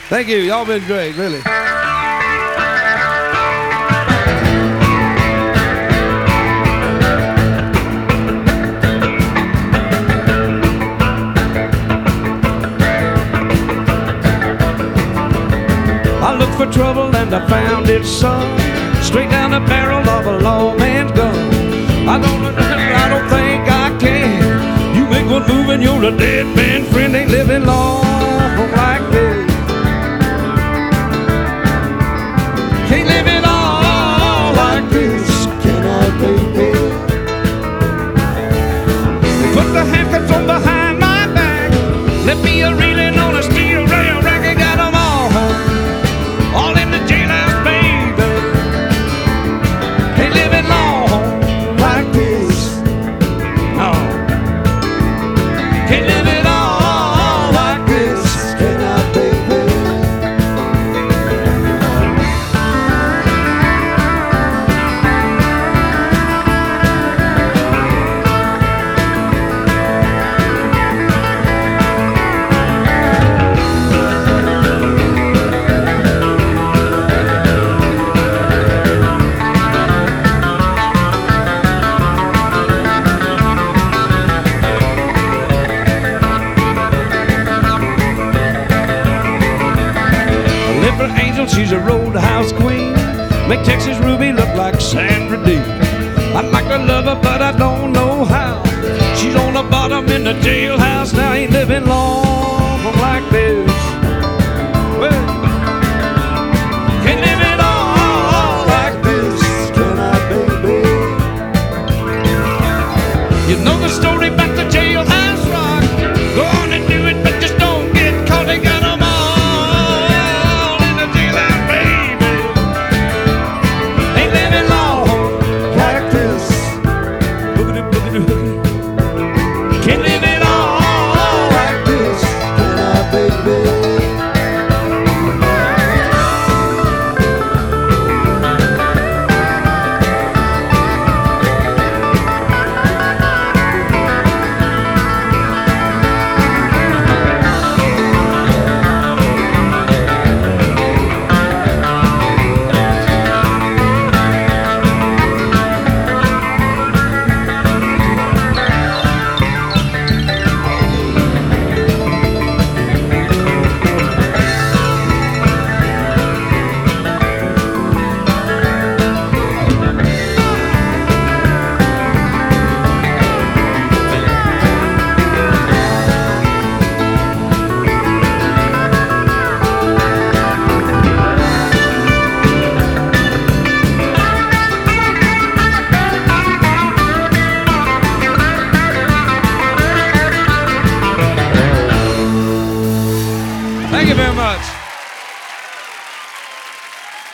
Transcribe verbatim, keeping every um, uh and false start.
Thank you. Y'all been great, really. I looked for trouble and I found it, son, straight down the barrel of a lawman's gun. I don't, I don't think I can. You make one move and you're a dead man friend. Ain't living long like this. Can't live it all like this. Can I, baby? They put the handcuffs on behind my back, left me a reeling on a steel rail rack and got them all home, all in the jailhouse, baby. Can't live it long like this. No. Can't live it all like this. Can I, baby? Angel, she's a roadhouse queen. Make Texas Ruby look like Sandra Dee. I'd like to love her, but I don't know how. She's on the bottom in the jailhouse now. Ain't living long like this. Well, can't live it all like this. Can I, baby? You know the story about the jailhouse rock. Go on and do it, but just don't get caught. They got 'em all. Can't live it all like this. Can I, baby? Thank you very much.